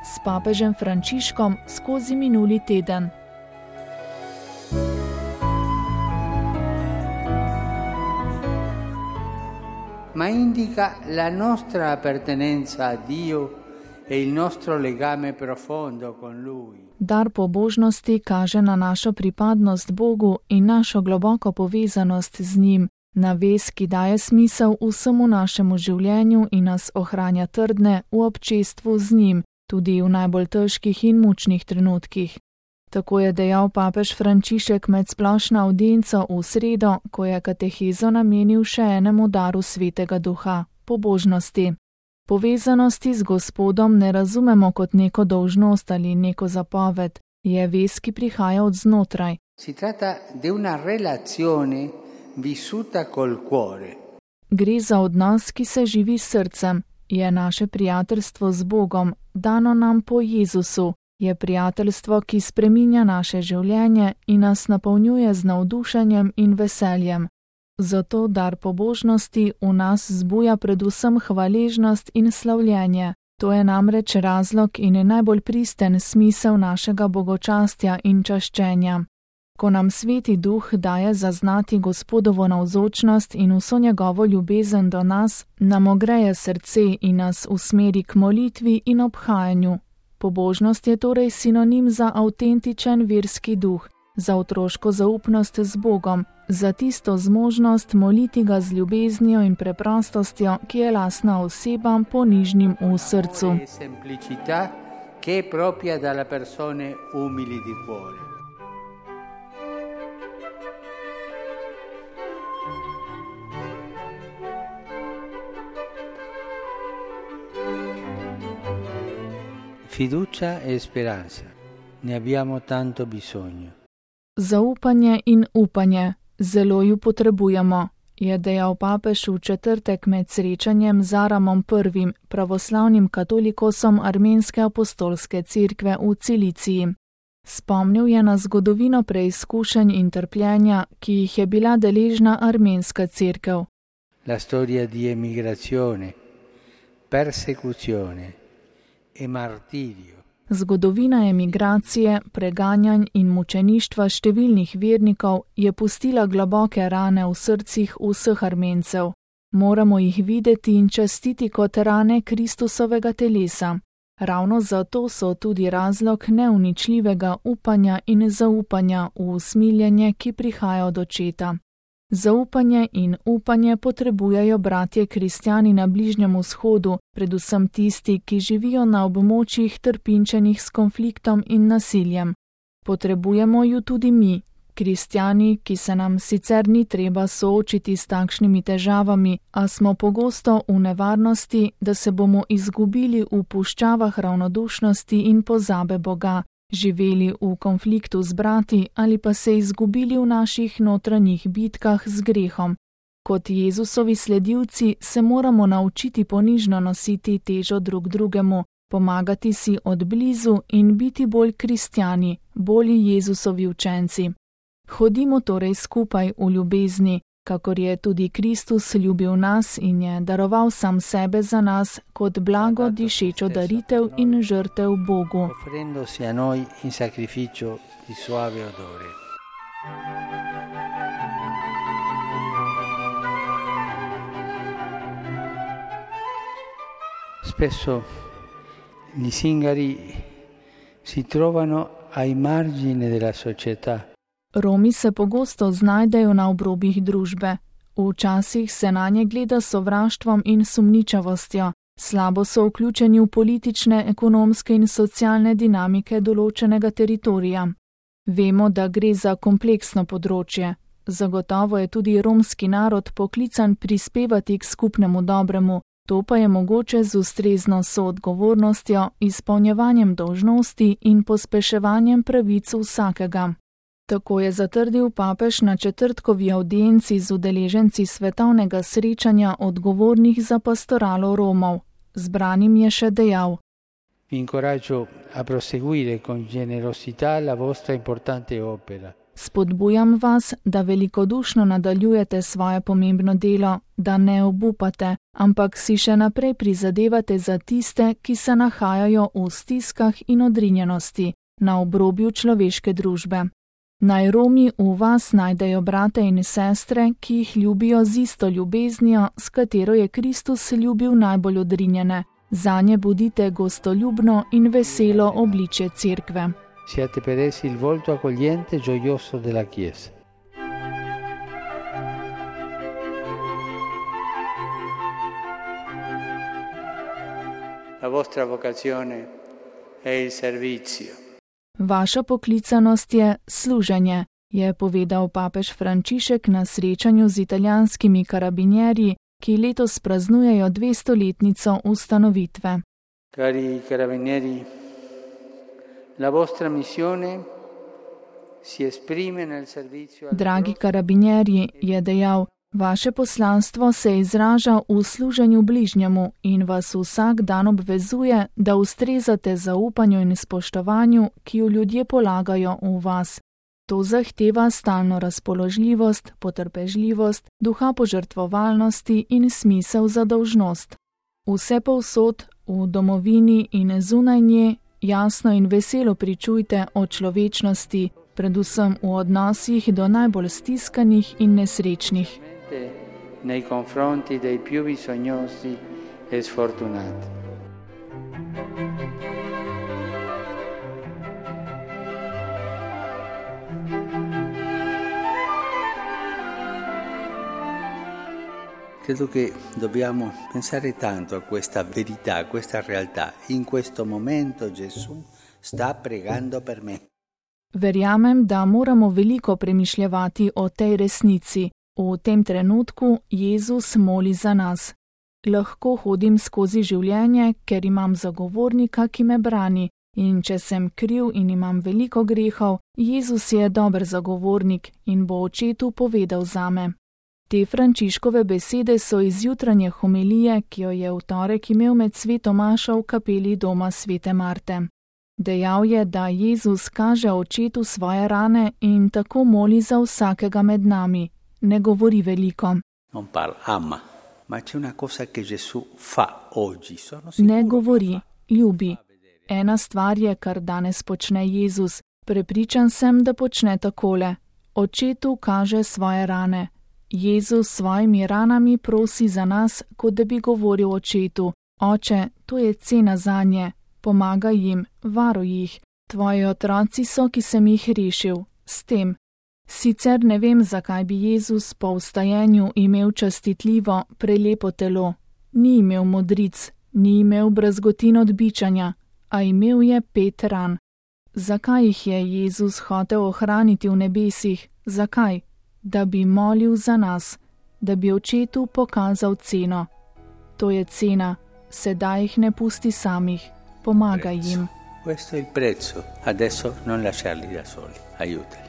s papežem Frančiškom skozi minuli teden. Ma indica la nostra appartenenza a Dio e il nostro legame profondo con Lui. Dar pobožnosti kaže na našo pripadnost Bogu in našo globoko povezanost z njim, na vez, ki daje smisel vsemu našemu življenju in nas ohranja trdne v občestvu z njim, tudi v najbolj težkih in mučnih trenutkih. Tako je dejal papež Frančišek med splošno avdienco v sredo, ko je katehezo namenil še enemu daru Svetega Duha, pobožnosti. Povezanosti z Gospodom ne razumemo kot neko dolžnost ali neko zapoved, je vez, ki prihaja od znotraj. Si tratta di una relazione vissuta col cuore. Gre za odnos, ki se živi s srcem, je naše prijateljstvo z Bogom, dano nam po Jezusu, je prijateljstvo, ki spreminja naše življenje in nas napolnjuje z navdušenjem in veseljem. Zato dar pobožnosti v nas zbuja predvsem hvaležnost in slavljenje. To je namreč razlog in najbolj pristen smisel našega bogočastja in čaščenja. Ko nam Sveti Duh daje zaznati Gospodovo navzočnost in vso njegovo ljubezen do nas, nam ogreje srce in nas usmeri k molitvi in obhajanju. Pobožnost je torej sinonim za avtentičen verski duh, za otroško zaupnost z Bogom, za tisto zmožnost moliti ga z ljubeznijo in preprostostjo, ki je lastna osebam ponižnim v srcu. Semplicità che è propria dalle persone umili di cuore. Fiducia e speranza. Ne abbiamo tanto bisogno. Zaupanje in upanje. Zelo ju potrebujemo, je dejal papež v četrtek med srečanjem z Aramom I, pravoslavnim katolikosom Armenske apostolske cerkve v Ciliciji. Spomnil je na zgodovino preizkušenj in trpljenja, ki jih je bila deležna armenska cerkev. La storia di emigrazione, persecuzione e martirio. Zgodovina emigracije, preganjanj in mučeništva številnih vernikov je pustila globoke rane v srcih vseh Armencev. Moramo jih videti in častiti kot rane Kristusovega telesa. Ravno zato so tudi razlog neuničljivega upanja in zaupanja v usmiljenje, ki prihaja od Očeta. Zaupanje in upanje potrebujejo bratje kristjani na Bližnjem vzhodu, predvsem tisti, ki živijo na območjih trpinčenih s konfliktom in nasiljem. Potrebujemo ju tudi mi, kristjani, ki se nam sicer ni treba soočiti s takšnimi težavami, a smo pogosto v nevarnosti, da se bomo izgubili v puščavah ravnodušnosti in pozabe Boga, živeli v konfliktu z brati ali pa se izgubili v naših notranjih bitkah z grehom. Kot Jezusovi sledilci se moramo naučiti ponižno nositi težo drug drugemu, pomagati si od blizu in biti bolj kristjani, bolj Jezusovi učenci. Hodimo torej skupaj v ljubezni, kakor je tudi Kristus ljubil nas in je daroval sam sebe za nas kot blago dišečo daritev in žrtev Bogu. Offrendosi a noi in sacrificio di suave odore. Spesso gli zingari si trovano ai margini della società. Romi se pogosto znajdejo na obrobjih družbe. Včasih se nanje gleda s sovraštvom in sumničavostjo, slabo so vključeni v politične, ekonomske in socialne dinamike določenega teritorija. Vemo, da gre za kompleksno področje. Zagotovo je tudi romski narod poklican prispevati k skupnemu dobremu, to pa je mogoče z ustrezno soodgovornostjo, izpolnjevanjem dolžnosti in pospeševanjem pravic vsakega. Tako je zatrdil papež na četrtkovi avdienci z udeleženci svetovnega srečanja odgovornih za pastoralo Romov. Zbranim je še dejal: Vi incoraggio a proseguire con generosità la vostra importante opera. Spodbujam vas, da velikodušno nadaljujete svoje pomembno delo, da ne obupate, ampak si še naprej prizadevate za tiste, ki se nahajajo v stiskah in odrinjenosti na obrobju človeške družbe. Naj Romi v vas najdejo brate in sestre, ki jih ljubijo z isto ljubeznijo, s katero je Kristus ljubil najbolj odrinjene. Zanje budite gostoljubno in veselo obličje cerkve. Siate per essi il volto accogliente e gioioso della Chiesa. La vostra vocazione è il servizio. Vaša poklicanost je služenje, je povedal papež Frančišek na srečanju z italijanskimi karabinjerji, ki letos praznujejo 200-letnico ustanovitve. Cari carabinieri, la vostra missione si esprime nel servizio. Dragi karabinjerji, je dejal, vaše poslanstvo se izraža v služenju bližnjemu in vas vsak dan obvezuje, da ustrezate zaupanju in spoštovanju, ki jo ljudje polagajo v vas. To zahteva stalno razpoložljivost, potrpežljivost, duha požrtvovalnosti in smisel za dolžnost. Vse povsod, v domovini in zunaj nje, jasno in veselo pričujte o človečnosti, predvsem v odnosih do najbolj stiskanih in nesrečnih. Nei confronti dei più bisognosi e sfortunati. Credo che dobbiamo pensare tanto a questa verità, a questa realtà. In questo momento Gesù sta pregando per me. Verjamem, da moramo veliko premišljevati o tej resnici. V tem trenutku Jezus moli za nas. Lahko hodim skozi življenje, ker imam zagovornika, ki me brani, in če sem kriv in imam veliko grehov, Jezus je dober zagovornik in bo očetu povedal zame. Te Frančiškove besede so iz jutranje homilije, ki jo je v torek imel med sveto mašo v kapeli doma svete Marte. Dejal je, da Jezus kaže očetu svoje rane in tako moli za vsakega med nami. Ne govori veliko. Ne govori, ljubi. Ena stvar je, kar danes počne Jezus. Prepričan sem, da počne takole. Očetu kaže svoje rane. Jezus s svojimi ranami prosi za nas, kot da bi govoril očetu. Oče, to je cena zanje. Pomagaj jim, varuj jih. Tvoji otroci so, ki sem jih rešil. S tem. Sicer ne vem, zakaj bi Jezus po vstajenju imel častitljivo, prelepo telo. Ni imel modric, ni imel brazgotin odbičanja, a imel je 5 ran. Zakaj jih je Jezus hotel ohraniti v nebesih? Zakaj? Da bi molil za nas, da bi očetu pokazal ceno. To je cena, sedaj jih ne pusti samih, pomagaj jim. Questo è il prezzo, adesso non lasciarli da soli, aiutali.